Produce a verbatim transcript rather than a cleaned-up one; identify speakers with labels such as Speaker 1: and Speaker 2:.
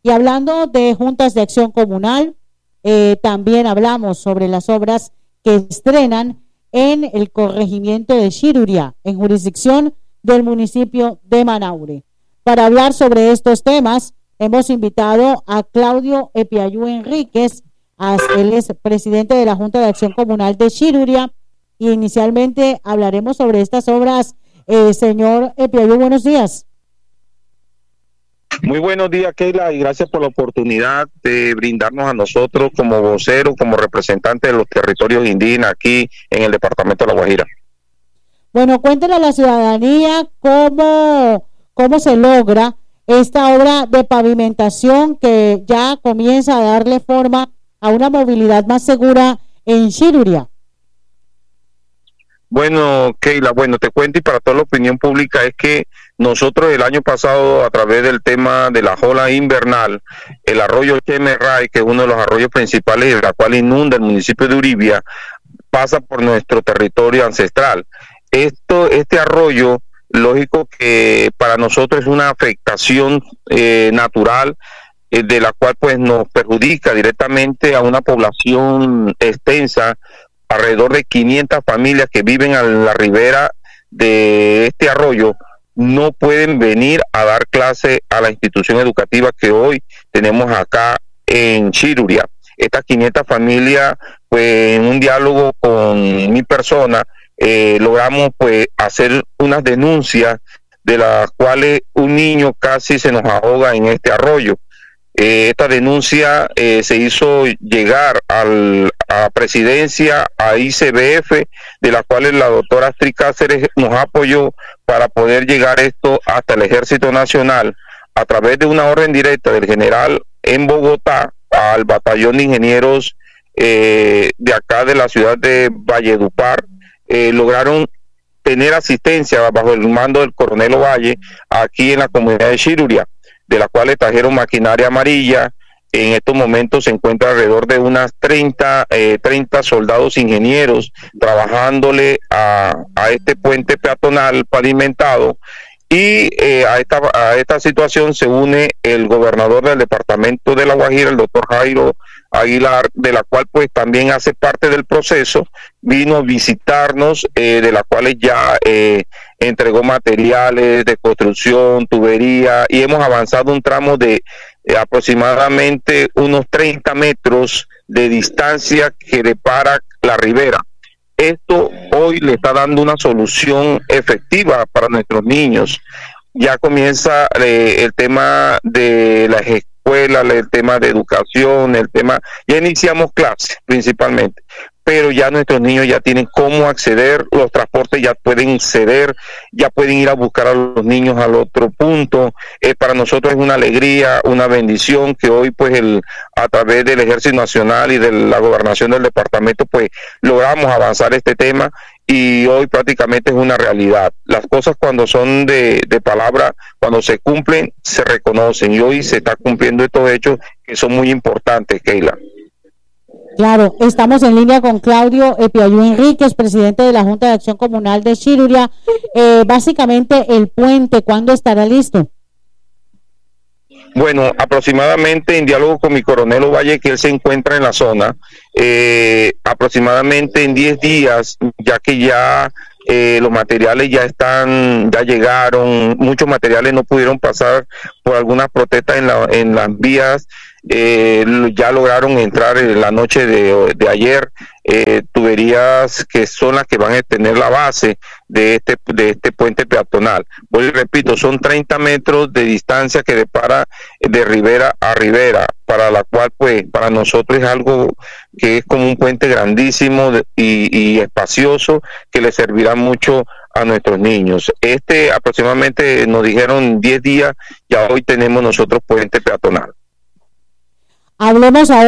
Speaker 1: Y hablando de juntas de acción comunal, eh, también hablamos sobre las obras que estrenan en el corregimiento de Shiruria, en jurisdicción del municipio de Manaure. Para hablar sobre estos temas, hemos invitado a Claudio Epiayú Enríquez. Él es presidente de la Junta de Acción Comunal de Shiruria, y inicialmente hablaremos sobre estas obras. Eh, señor Epiayú, buenos días.
Speaker 2: Muy buenos días, Keila, y gracias por la oportunidad de brindarnos a nosotros como vocero, como representante de los territorios indígenas aquí en el departamento de La Guajira.
Speaker 1: Bueno, cuéntenle a la ciudadanía cómo, cómo se logra esta obra de pavimentación que ya comienza a darle forma a una movilidad más segura en Shiruria.
Speaker 2: Bueno, Keila, bueno, te cuento, y para toda la opinión pública, es que nosotros el año pasado, a través del tema de la ola invernal, el arroyo Chemerray, que es uno de los arroyos principales y la cual inunda el municipio de Uribia, pasa por nuestro territorio ancestral. Esto, este arroyo, lógico que para nosotros es una afectación eh, natural, eh, de la cual pues nos perjudica directamente a una población extensa, alrededor de quinientas familias que viven a la ribera de este arroyo. No pueden venir a dar clase a la institución educativa que hoy tenemos acá en Shiruria. Estas quinientas familias, pues en un diálogo con mi persona, eh, logramos pues hacer unas denuncias de las cuales un niño casi se nos ahoga en este arroyo. Eh, esta denuncia eh, se hizo llegar al, a presidencia, a I C B F, de la cual la doctora Astrid Cáceres nos apoyó para poder llegar esto hasta el Ejército Nacional a través de una orden directa del general en Bogotá al batallón de ingenieros eh, de acá de la ciudad de Valledupar. Eh, lograron tener asistencia bajo el mando del coronel Ovalle aquí en la comunidad de Shiruria, de la cual trajeron maquinaria amarilla. En estos momentos se encuentra alrededor de unas treinta, eh, treinta soldados ingenieros trabajándole a, a este puente peatonal pavimentado, y eh, a, esta, a esta situación se une el gobernador del departamento de La Guajira, el doctor Jairo Aguilar, de la cual pues también hace parte del proceso. Vino a visitarnos, eh, de las cuales ya eh, entregó materiales de construcción, tubería, y hemos avanzado un tramo de eh, aproximadamente unos treinta metros de distancia que depara la ribera. Esto hoy le está dando una solución efectiva para nuestros niños. Ya comienza eh, el tema de las escuelas, el tema de educación, el tema, ya iniciamos clases principalmente, pero ya nuestros niños ya tienen cómo acceder, los transportes ya pueden ceder, ya pueden ir a buscar a los niños al otro punto. Eh, para nosotros es una alegría, una bendición que hoy pues el a través del Ejército Nacional y de la gobernación del departamento pues logramos avanzar este tema, y hoy prácticamente es una realidad. Las cosas cuando son de, de palabra, cuando se cumplen, se reconocen, y hoy se está cumpliendo estos hechos que son muy importantes, Keila.
Speaker 1: Claro, estamos en línea con Claudio Epiayú Enríquez, presidente de la Junta de Acción Comunal de Shiruria. Eh, básicamente, el puente, ¿cuándo estará listo?
Speaker 2: Bueno, aproximadamente, en diálogo con mi coronel Ovalle, que él se encuentra en la zona, eh, aproximadamente en diez días, ya que ya eh, los materiales ya están, ya llegaron, muchos materiales no pudieron pasar por algunas protestas en, la, en las vías. Eh, ya lograron entrar en la noche de, de ayer eh, tuberías que son las que van a tener la base de este de este puente peatonal. Voy y repito, son treinta metros de distancia que depara de ribera a ribera, para la cual pues para nosotros es algo que es como un puente grandísimo y, y espacioso, que le servirá mucho a nuestros niños. Este aproximadamente nos dijeron diez días, ya hoy tenemos nosotros puente peatonal.
Speaker 1: Hablemos ahora